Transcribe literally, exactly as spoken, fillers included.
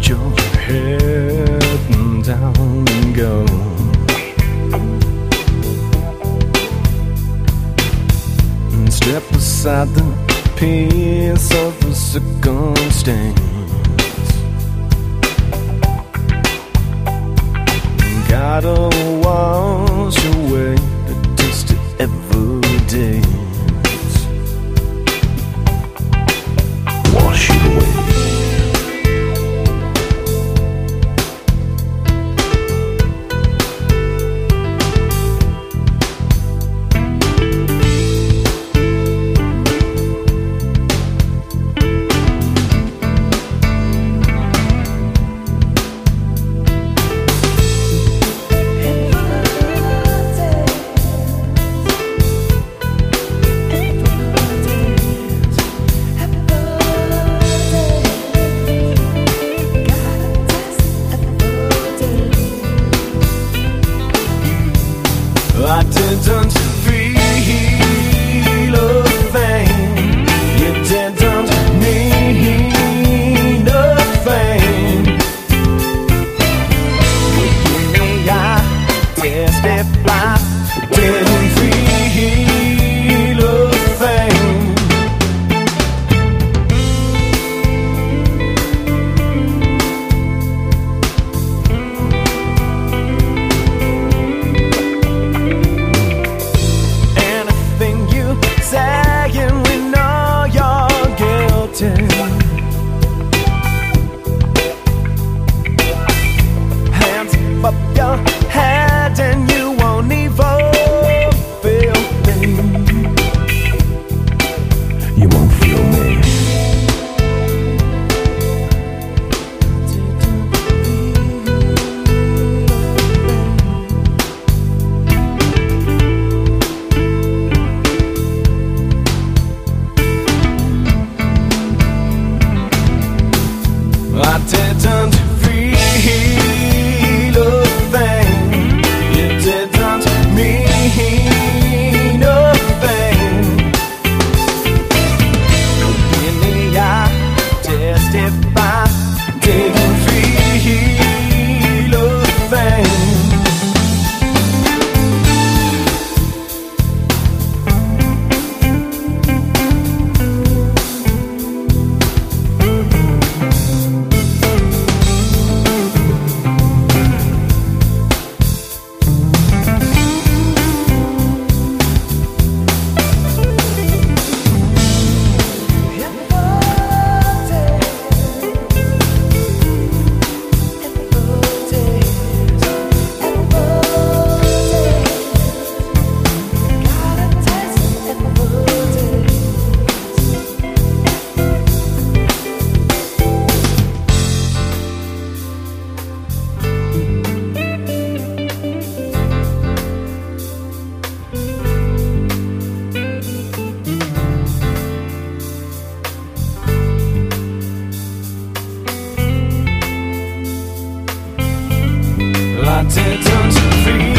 Put your head down and go. And step aside the peace of the circumstance. Gotta wash away the dust of every day. Wash it away. I didn't feel a thing. You didn't mean a thing. With me, I testify. Didn't feel a thing. Saying we know you're guilty. Hands up your head and you won't even feel me. You won't feel me. I didn't feel a thing. You didn't mean a thing. In the eye, testify. Didn't feel a thing. I didn't feel